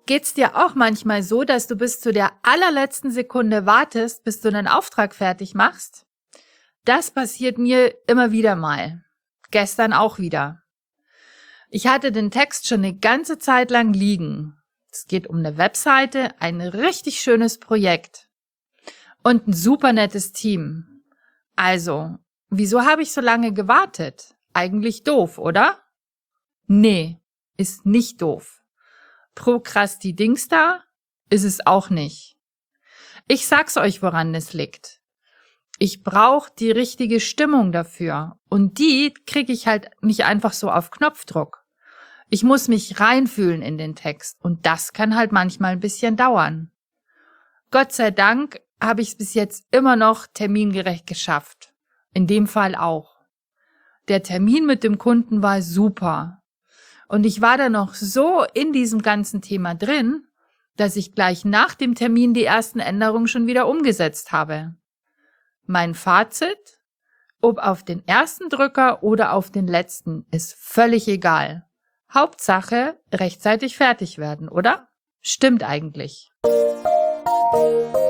Geht's dir auch manchmal so, dass du bis zu der allerletzten Sekunde wartest, bis du einen Auftrag fertig machst? Das passiert mir immer wieder mal. Gestern auch wieder. Ich hatte den Text schon eine ganze Zeit lang liegen. Es geht um eine Webseite, ein richtig schönes Projekt und ein super nettes Team. Also, wieso habe ich so lange gewartet? Eigentlich doof, oder? Nee, ist nicht doof. Prokrastidingster ist es auch nicht. Ich sag's euch, woran es liegt. Ich brauche die richtige Stimmung dafür und die kriege ich halt nicht einfach so auf Knopfdruck. Ich muss mich reinfühlen in den Text und das kann halt manchmal ein bisschen dauern. Gott sei Dank habe ich es bis jetzt immer noch termingerecht geschafft. In dem Fall auch. Der Termin mit dem Kunden war super. Und ich war da noch so in diesem ganzen Thema drin, dass ich gleich nach dem Termin die ersten Änderungen schon wieder umgesetzt habe. Mein Fazit? Ob auf den ersten Drücker oder auf den letzten, ist völlig egal. Hauptsache, rechtzeitig fertig werden, oder? Stimmt eigentlich.